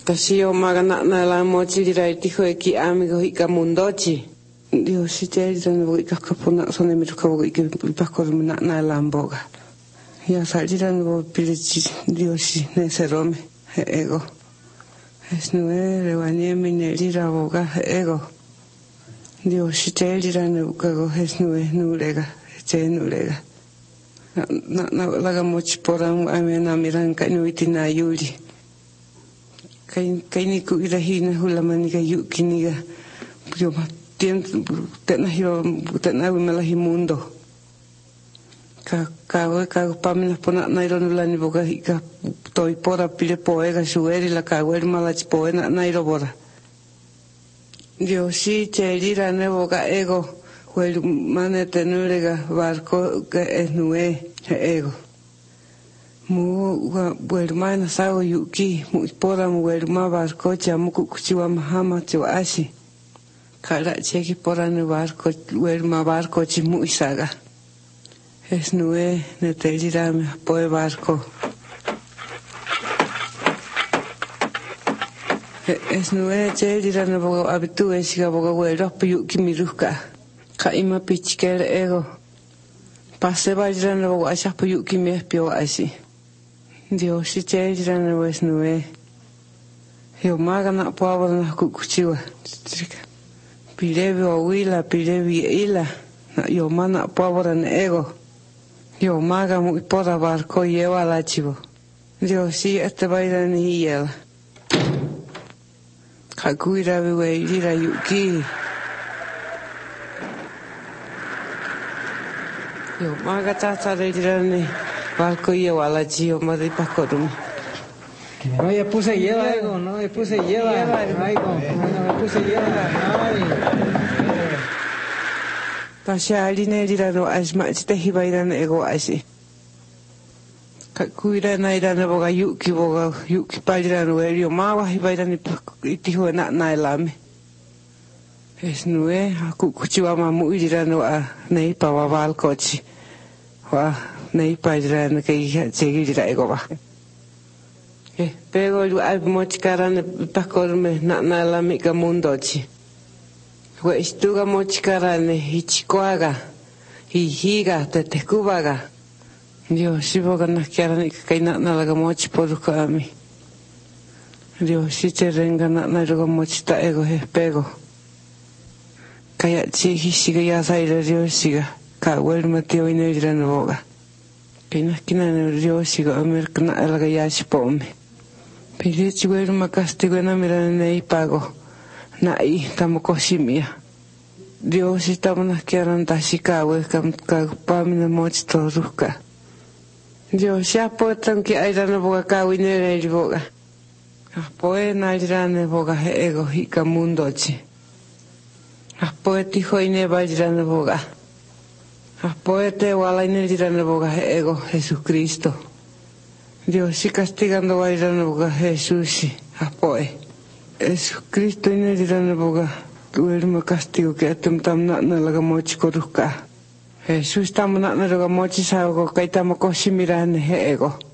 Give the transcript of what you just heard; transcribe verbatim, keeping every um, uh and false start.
Tasio magana na la mochi dirai tiho eki amigo hika mundochi. Dio si te dan wo ika kapona sone mi ka wo ika pakor na na lamboga. Ya saldiran wo pilichi dio si ne serome ego. Es nue rewanye mineri raboga ego. Dio si te diran wo ka go es nue nulega te nulega. Na na laga mochi porang amena miran ka nuiti na yuli. Kai kai ni ku ira hina hula mani ka yu kiniga yo ma tien tena hiro tena u mela himundo ka ka we ka pamina pona na iro nula ni boga ka toi pora pile poega sueri la ka wer mala chi poena na iro bora yo si te rira ne boga ego wel mane tenulega barco que es nue ego mu wer mana sago yuki mu pora mu wer ma barco cha mu kuchiwa mahama cho asi kala cheki pora no barco wer ma barco chi mu isaga es nue ne te dirá me poe barco es nue te dirá no bogo abitu esiga bogo wer op yuki miruka ka ima pichker ego pase va dirá no bogo asa po yuki me pio asi Dios si te dirán no es nue. Yo maga na poabra na kukuchiwa. Pilevi o wila, pilevi ila. Yo mana poabra na ego. Yo maga mu ipora barco yewa la chivo. Dios si este baila ni hiela. Kakuira viwe ira yuki. Yo maga tata de dirán barco lleva la chio madre pacorum. No, ya puse lleva, ego, no, ya puse lleva, ego, no, me puse lleva, ay. Tasha aline dirano asma te hibairan ego asi. Kakuira na irana boga yuki boga yuki padirano erio mawa hibairan itiho na na elame. Es nue aku kuchiwa mamu dirano a nei pawa valkochi. Wa nei padra na kai chegi dira ego ba e pego lu al mochkarane pakorme na na la mi ka mundochi we istuga mochkarane hichikoaga hihiga te te kubaga dio siboga na kiarane kai na na la mochi poruka mi dio si te renga na na ro mochi ta ego he pego kai chi hisiga ya sai dio siga ka wer matio ine dira no boga Kina kina no rio sigo America na alaga yashi pome. Pili chiguero makastigo na mira nei pago. Na i tamo koshimia. Dio si tamo na kiaran tashikawe kam ka pamina mochi toruka. Dio si apo tanki airana boga kawi nere boga. Apoe na airana boga he ego hika mundochi. Apoe tiho ine bairana boga. Apoe te wala ine dirana boga ego Jesucristo. Dios si castigando va dirana boga Jesús. Apoe. Jesucristo ine dirana boga. Tu erma castigo que atem tam na na laga mochi koruka. Jesús tam na na laga mochi sa go kai tam ko simirane ego.